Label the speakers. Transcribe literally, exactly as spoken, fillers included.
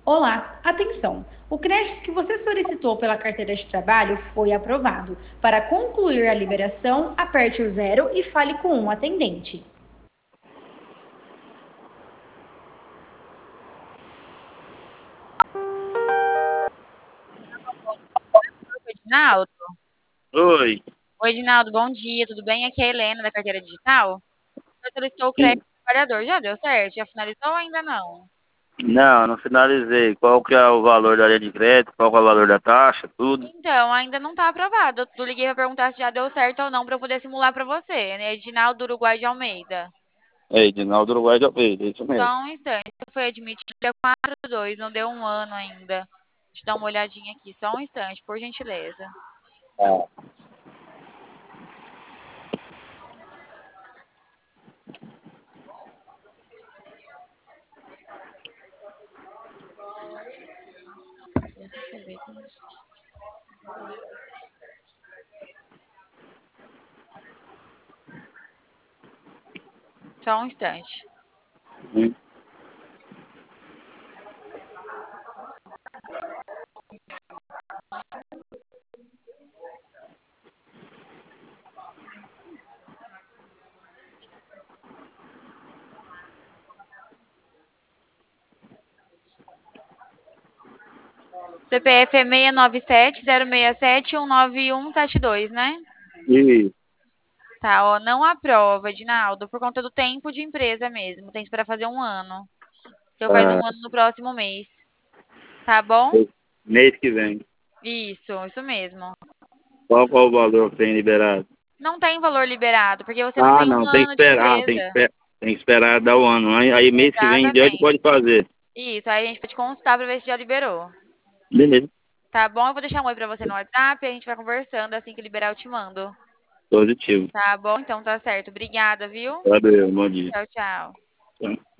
Speaker 1: Olá, atenção! O crédito que você solicitou pela carteira de trabalho foi aprovado. Para concluir a liberação, aperte o zero e fale com um atendente.
Speaker 2: Edinaldo?
Speaker 3: Oi,
Speaker 2: Oi, Edinaldo, bom dia, tudo bem? Aqui é a Helena, da Carteira Digital. Você solicitou o crédito
Speaker 3: sim.
Speaker 2: do trabalhador, já deu certo? Já finalizou ou ainda não?
Speaker 3: Não, não finalizei. Qual que é o valor da linha de crédito? Qual que é o valor da taxa? Tudo.
Speaker 2: Então, ainda não tá aprovado. Eu liguei pra perguntar se já deu certo ou não pra eu poder simular pra você, né? Edinaldo do Uruguai de Almeida.
Speaker 3: É, Edinaldo Uruguai de Almeida, é isso mesmo.
Speaker 2: Só um instante, foi admitido dia quatro do dois, não deu um ano ainda. Deixa eu dar uma olhadinha aqui, só um instante, por gentileza.
Speaker 3: Ah,
Speaker 2: Deixa eu ver aqui. Só um instante.
Speaker 3: sim.
Speaker 2: C P F é seis nove sete zero seis sete um nove um sete dois, né?
Speaker 3: E,
Speaker 2: Tá, ó, não aprova, Edinaldo, por conta do tempo de empresa mesmo. Tem que esperar fazer um ano. Então faz um
Speaker 3: ah,
Speaker 2: ano no próximo mês. Tá bom?
Speaker 3: mês que vem.
Speaker 2: Isso, isso mesmo.
Speaker 3: Qual, qual o valor que tem liberado?
Speaker 2: Não tem valor liberado, porque você não
Speaker 3: Ah,
Speaker 2: tem um
Speaker 3: não, tem que
Speaker 2: ano de
Speaker 3: esperar, tem que,
Speaker 2: empresa.
Speaker 3: esper- tem que esperar dar o ano. Aí, aí mês que vem em diante
Speaker 2: Exatamente.
Speaker 3: pode fazer.
Speaker 2: Isso, aí a gente pode consultar pra ver se já liberou.
Speaker 3: Beleza,
Speaker 2: Tá bom? Eu vou deixar um oi pra você no WhatsApp e a gente vai conversando. Assim que liberar, eu te mando.
Speaker 3: positivo.
Speaker 2: Tá bom? Então tá certo. Obrigada, viu?
Speaker 3: Valeu, bom dia.
Speaker 2: Tchau, tchau.
Speaker 3: Tchau.